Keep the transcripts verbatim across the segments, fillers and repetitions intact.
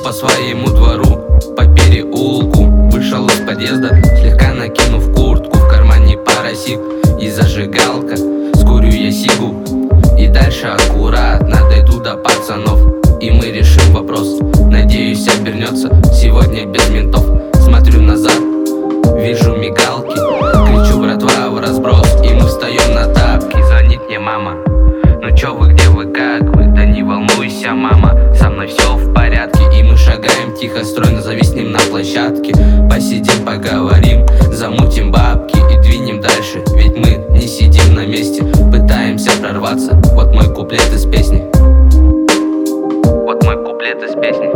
по своему двору, по переулку. Вышел из подъезда, слегка накинув куртку. В кармане парасит и зажигалка. Скурю я сигу и дальше аккуратно дойду до пацанов, и мы решим вопрос. Надеюсь, обернется сегодня без ментов. Смотрю назад, вижу мигалки, кричу: братва, в разброс. И мы встаем на тапки. Звонит мне мама: ну чё вы, где вы, как вы? Да не волнуйся, мама, со мной все в порядке. И мы шагаем тихо, стройно зависнем на площадке. Посидим, поговорим, замутим бабки и двинем дальше. Ведь мы не сидим на месте, пытаемся прорваться. Вот мой куплет из песни. Вот мой куплет из песни.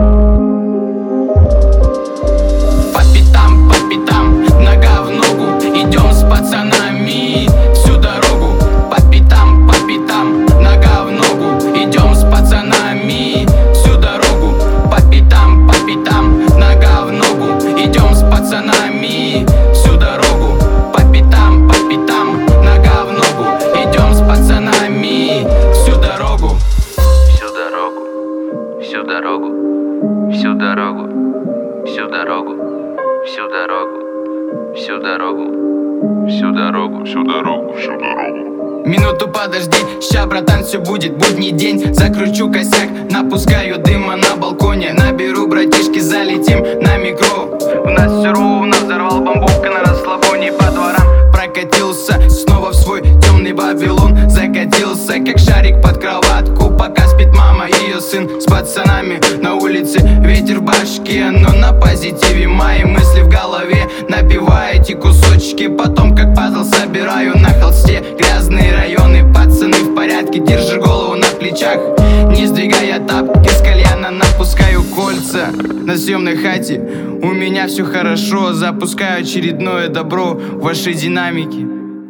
По пятам, по пятам, нога в ногу, идем с пацанами всю дорогу. По пятам, по пятам, нога в ногу, идем с пацанами всю дорогу. По пятам, по пятам, нога в ногу, идем с пацанами всю дорогу. По пятам, по пятам, нога в ногу, идем с пацанами всю дорогу. Всю дорогу, всю дорогу, всю дорогу, всю дорогу, всю дорогу, всю дорогу, всю дорогу, всю дорогу, всю дорогу. Минуту подожди, ща, братан, все будет будний день. Закручу косяк, напускаю дыма на балконе. Наберу братишки, залетим на микро. У нас все ровно, взорвал бамбука на расслабоне. По дворам прокатился, снова в свой темный Вавилон. Закатился, как шарик под кроватку, пока спит мама и ее сын с пацанами на улице. Ветер в башке, но на позитиве мои мысли в голове. Напиваю эти кусочки, потом как пазл собираю на холсте. Грязные районы, пацаны в порядке, держи голову на плечах, не сдвигая тапки. С кальяна напускаю кольца на съемной хате. У меня все хорошо, запускаю очередное добро в ваши динамики.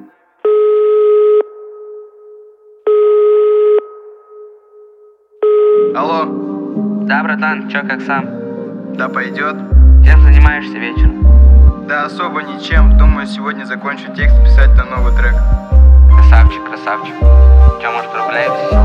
Алло. Да, братан, чё, как сам? Да пойдет. Чем занимаешься вечером? Да особо ничем. Думаю, сегодня закончу текст, писать на новый трек. Красавчик, красавчик. Чё, может, прогуляемся?